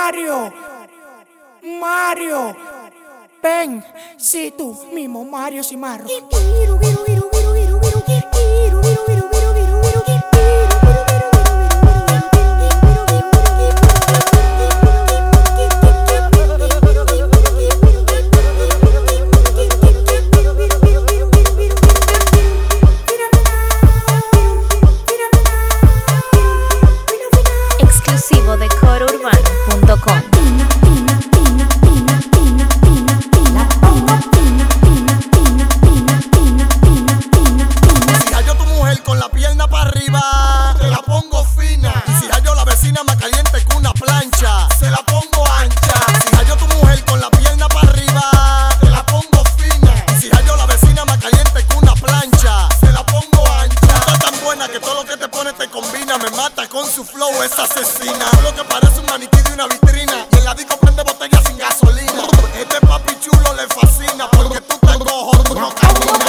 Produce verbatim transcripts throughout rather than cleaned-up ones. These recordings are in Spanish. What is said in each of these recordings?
Mario, Mario, ven, si tú mismo, Mario Cimarro. Exclusivo de coro urbano punto com. Si hallo tu mujer con la pierna para arriba, te la pongo fina. Y si hallo la vecina más caliente que una plancha, se la pongo ancha. Si hallo tu mujer con la pierna para arriba, te la pongo fina. Y si hallo la vecina más caliente que una plancha, se la pongo ancha. Está tan buena que todo lo que te pone te combina. Me mata con su flow, es asesina. Lo que parece un maniquí de una vitrina. Y en la disco prende botella sin gasolina. Este papi chulo le fascina porque tú te cojo, tú no caminas.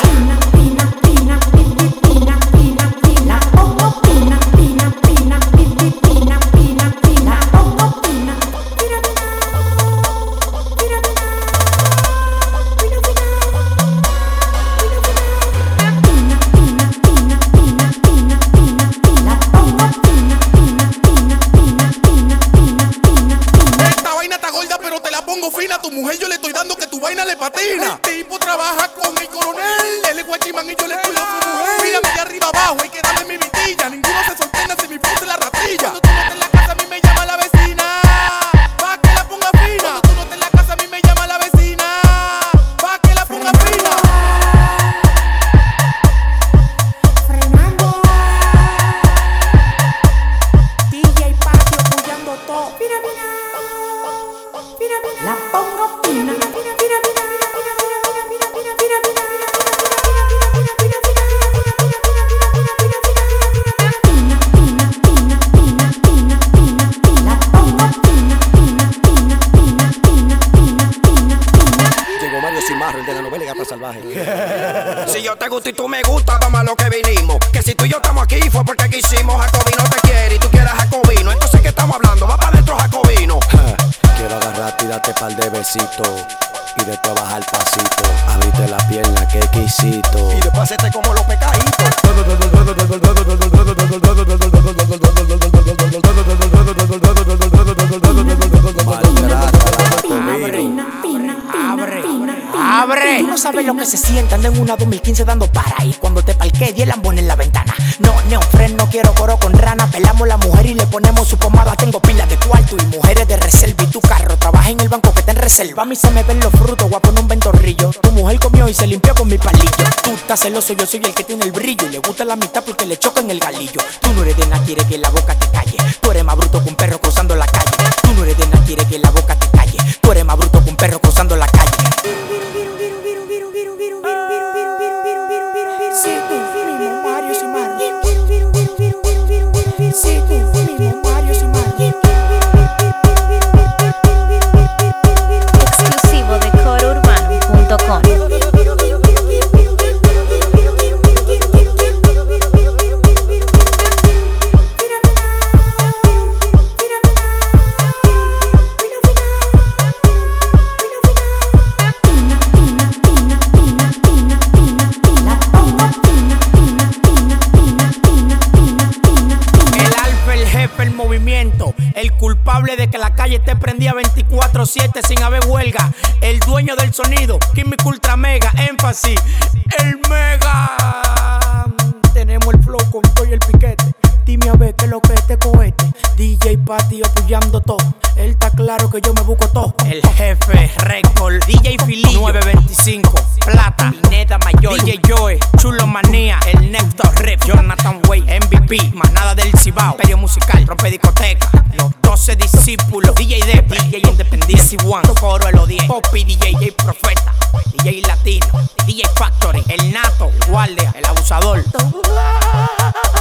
Tu mujer yo le estoy dando que tu vaina le patina. El tipo trabaja con el coronel. Él es guachimán y yo le cuido a su mujer. Mírame de arriba abajo, hay que darle mi vitilla. Ninguno se sorprende si mi puse la ratilla. Cuando tú no estés en la casa a mí me llama la vecina pa' que la ponga fina. Cuando tú no estés en la casa a mí me llama la vecina pa' que la ponga fina. Frenando D J Patio apoyando todo. Mira, mira, mira, mira. La pongo fina, mira, mira, mira, mira, mira, mira, mira, mira, mira, mira. Llegó Mario Cimarro, el de la novela Gata Salvaje. Si yo te gusto y tú me gustas, vamos a lo que vinimos. Que si tú y yo estamos aquí fue porque quisimos. Jacobino te quiere y tú quieras Jacobino. Entonces, ¿qué estamos hablando? Va para adentro Jacobino. Quiero agarrarte y darte par de besitos. Y después bajar pasito. Abrirte la pierna, que quisito. Y después hacerte como los pecaditos. Abre, abre. Tú no sabes lo que se siente, ando en una dos mil quince dando para. Y cuando te parqué, di el lambón en la ventana. No, neofren, no quiero coro con rana. Pelamos la mujer y le ponemos su pomada. Tengo pilas de cuarto y mujeres de reserva. Y tu carro trabaja en el banco que está en reserva. A mí se me ven los frutos, guapo en un ventorrillo. Tu mujer comió y se limpió con mi palillo. Tú estás celoso, yo soy el que tiene el brillo. Y le gusta la mitad porque le choca en el galillo. Tú no eres de nada, quiere que la boca te calle. Tú eres más bruto que un perro cruzando la calle. Tú no eres de nada, quiere que la boca te calle. Tú eres más bruto que un perro cruzando la calle. Si tú mismo, Mario Cimarro. Si tú mismo, Mario Cimarro. Exclusivo de coro urbano punto com. El culpable de que la calle esté prendida veinticuatro siete sin haber huelga. El dueño del sonido, Químico Ultra Mega, énfasis, el mega. Tenemos el flow con todo y el piquete. Dime a ver qué es lo que este cohete. D J Patio apoyando todo. Él está claro que yo me busco todo. El jefe, récord, D J Filillo, nueve veinticinco, Plata, Pineda Mayor, D J Joe, Chulo Manía, el Nectar Rip, Jonathan Way, M V P, Manada del Cibao, Imperio Musical, Rompe Discoteca, Los doce Discípulos, D J Depp, D J Independiente, One, Coro el O diez, Poppy, D J J Profeta, D J Latino, D J Factory, El Nato, Guardia, El Abusador.